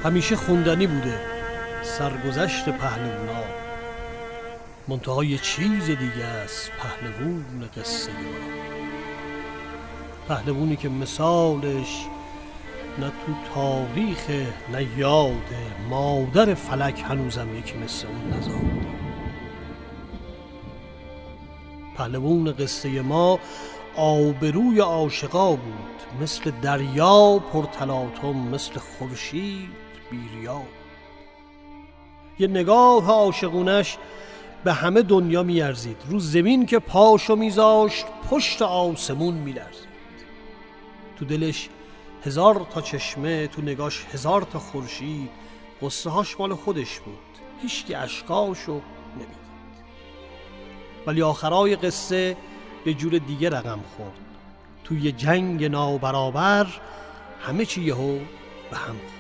همیشه خوندنی بوده سرگذشت پهلوانا، منتها یه چیز دیگه است پهلوون قصه ما. پهلوونی که مثالش نه تو تاریخ نه یاده، مادر فلک هنوزم یکی مثل اون نزاده. پهلوون قصه ما آبروی عاشقا بود، مثل دریا پرتلاطم، مثل خورشید بیریا. یه نگاه عاشقونش به همه دنیا میارزید، رو زمین که پاشو میذاشت پشت آسمون میلرزید. تو دلش 1000 تا چشمه، تو نگاش 1000 تا خورشید. قصه هاش مال خودش بود، هیچکی اشکاشو نمیدید. ولی آخرای قصه یه جور دیگه رقم خورد. توی جنگ نابرابر همه چی یهو به هم خورد.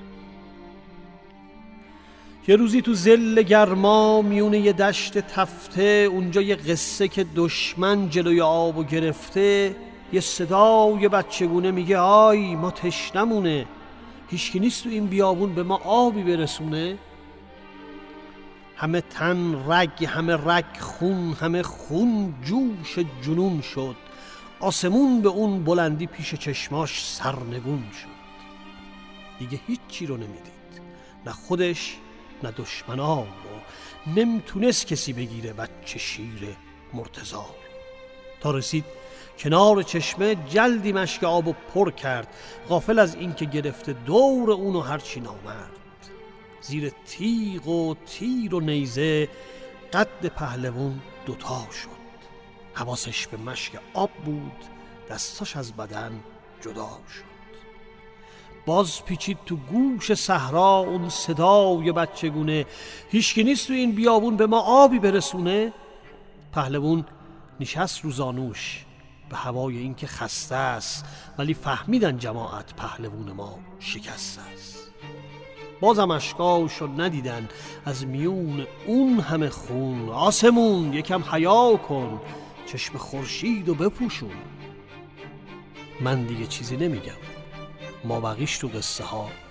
یه روزی تو ظل گرما میونه یه دشت تفته، اونجا یه قصه که دشمن جلوی آبو گرفته، یه صدای بچگونه میگه آی ما تشنمونه، هیچکی نیست تو این بیابون به ما آبی برسونه. همه تن رگ، همه رگ خون، همه خون جوش جنون شد. آسمون به اون بلندی پیش چشماش سرنگون شد. دیگه هیچی رو نمیدید، نه خودش نه دشمنا رو. نمیتونست کسی بگیره بچه شیر مرتضی. تا رسید کنار چشمه، جلدی مشک آبو پر کرد، غافل از این که گرفته دور اونو هرچی نامرد. زیر تیغ و تیر و نیزه قد پهلوون دوتا شد. حواسش به مشک آب بود، دستاش از بدن جدا شد. باز پیچید تو گوش صحرا اون صدای بچگونه، هیچکی نیست تو این بیابون به ما آبی برسونه. پهلوون نشست رو زانوش به هوای این که خسته است، ولی فهمیدن جماعت پهلوون ما شکسته است. بازم اشکاشو ندیدن از میون اون همه خون. آسمون یکم حیا کن، چشم خورشیدو بپوشون. من دیگه چیزی نمیگم، ما بقیش تو قصه ها